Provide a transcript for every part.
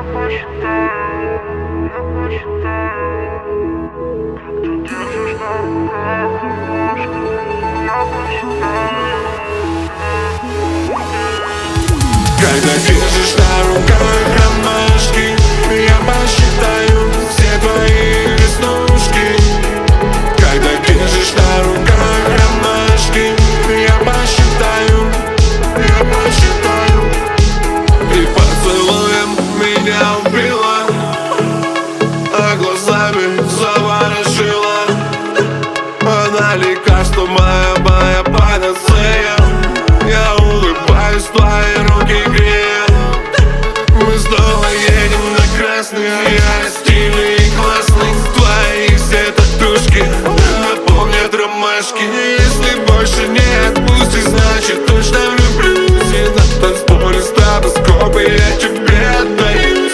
Когда держишь на руках ромашки, я посчитаю все твои веснушки. Когда держишь на руках ромашки, я посчитаю. И поцелуем меня убила, а глазами заворожила. Она лекарство, моя панацея. Я улыбаюсь, твои руки греют. Мы снова едем на красный, я стильный и классный. Твои все татушки напомнят ромашки. Если больше не отпустишь, значит точно влюблюсь. И на танцполе стробоскопы я тебе отдаюсь.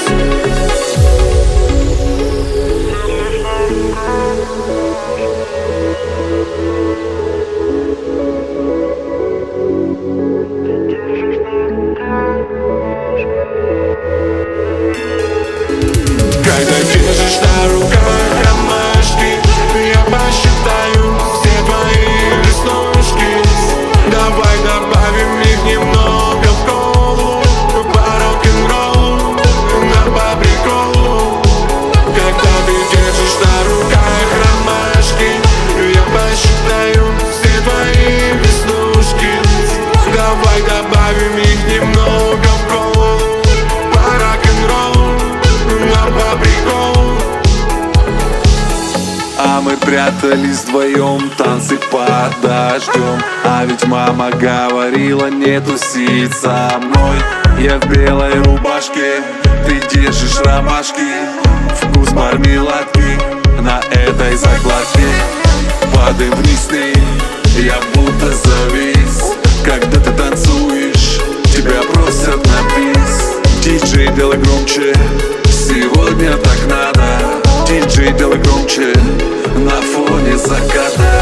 Когда держишь на руках ромашки, я посчитаю все твои веснушки. Давай добавим их немного в колу, по рок-н-роллу, по приколу. Когда ты держишь на руках ромашки, я посчитаю все твои веснушки. Давай добавим их немного в колу, по рок-н-роллу, по приколу. А мы прятались вдвоем, танцы под дождем. А ведь мама говорила не тусить со мной. Я в белой рубашке, ты держишь ромашки. Вкус мармеладки на этой закладке. Падаем вниз с ней, я будто завис. Когда ты танцуешь, тебя просят на бис. Диджей, делай громче, сегодня так надо. Диджей, делай громче, на фоне заката.